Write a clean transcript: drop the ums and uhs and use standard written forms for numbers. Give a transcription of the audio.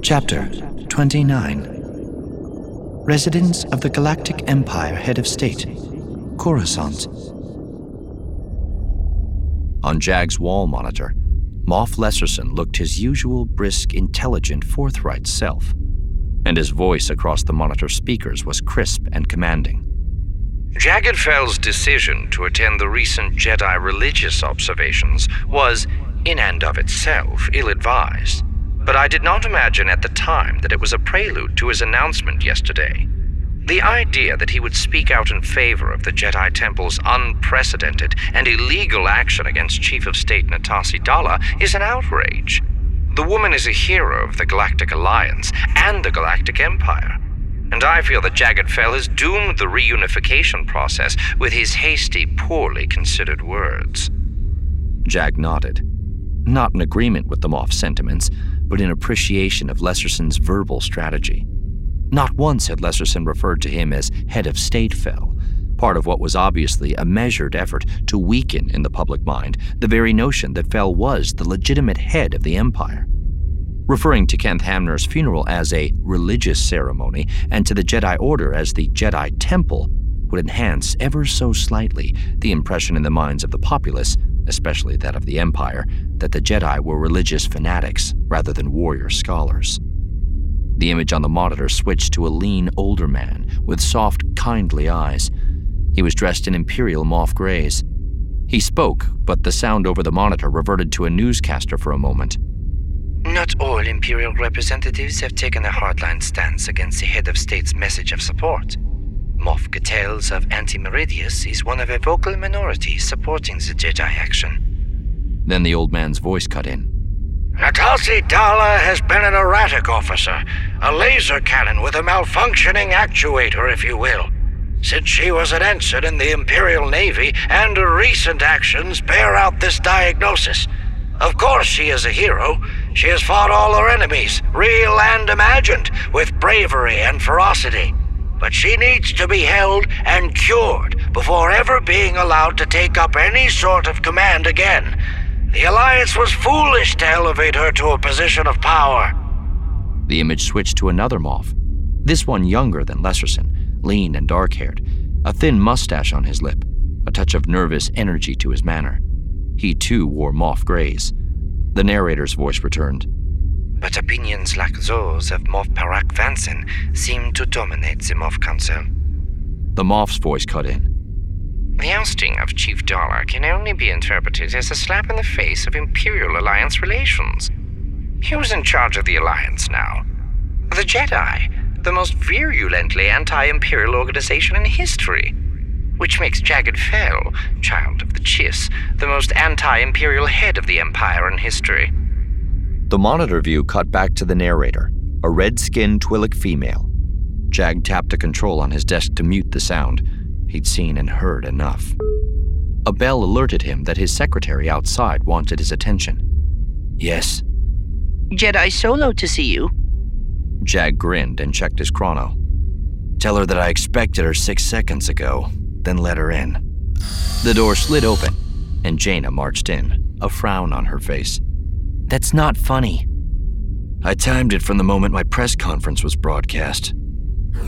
Chapter 29. Residents of the Galactic Empire Head of State, Coruscant. On Jag's wall monitor, Moff Lesserson looked his usual brisk, intelligent, forthright self, and his voice across the monitor speakers was crisp and commanding. Jagged Fell's decision to attend the recent Jedi religious observations was, in and of itself, ill-advised, but I did not imagine at the time that it was a prelude to his announcement yesterday. The idea that he would speak out in favor of the Jedi Temple's unprecedented and illegal action against Chief of State Natasi Dalla is an outrage. The woman is a hero of the Galactic Alliance and the Galactic Empire, and I feel that Jagged Fell has doomed the reunification process with his hasty, poorly considered words. Jag nodded, not in agreement with the Moff's sentiments, but in appreciation of Lesserson's verbal strategy. Not once had Lesserson referred to him as head of state Fell, part of what was obviously a measured effort to weaken in the public mind the very notion that Fell was the legitimate head of the Empire. Referring to Kenth Hamner's funeral as a religious ceremony and to the Jedi Order as the Jedi Temple would enhance ever so slightly the impression in the minds of the populace, especially that of the Empire, that the Jedi were religious fanatics rather than warrior scholars. The image on the monitor switched to a lean, older man with soft, kindly eyes. He was dressed in Imperial moff grays. He spoke, but the sound over the monitor reverted to a newscaster for a moment. Not all Imperial representatives have taken a hardline stance against the head of state's message of support. Moff Gatels of Anti-Meridius is one of a vocal minority supporting the Jedi action. Then the old man's voice cut in. Natasi Dalla has been an erratic officer, a laser cannon with a malfunctioning actuator, if you will. Since she was an ensign in the Imperial Navy, and her recent actions bear out this diagnosis. Of course she is a hero. She has fought all her enemies, real and imagined, with bravery and ferocity. But she needs to be held and cured before ever being allowed to take up any sort of command again. The Alliance was foolish to elevate her to a position of power. The image switched to another Moff, this one younger than Lesserson, lean and dark-haired, a thin mustache on his lip, a touch of nervous energy to his manner. He too wore moff grays. The narrator's voice returned. But opinions like those of Moff Parak Vansen seem to dominate the Moff Council. The Moff's voice cut in. The ousting of Chief Dalla can only be interpreted as a slap in the face of Imperial Alliance relations. Who's in charge of the Alliance now? The Jedi, the most virulently anti-Imperial organization in history, which makes Jagged Fell, child of the Chiss, the most anti-Imperial head of the Empire in history. The monitor view cut back to the narrator, a red-skinned Twi'lek female. Jag tapped a control on his desk to mute the sound. He'd seen and heard enough. A bell alerted him that his secretary outside wanted his attention. Yes. Jedi Solo to see you. Jag grinned and checked his chrono. Tell her that I expected her 6 seconds ago, then let her in. The door slid open, and Jaina marched in, a frown on her face. That's not funny. I timed it from the moment my press conference was broadcast.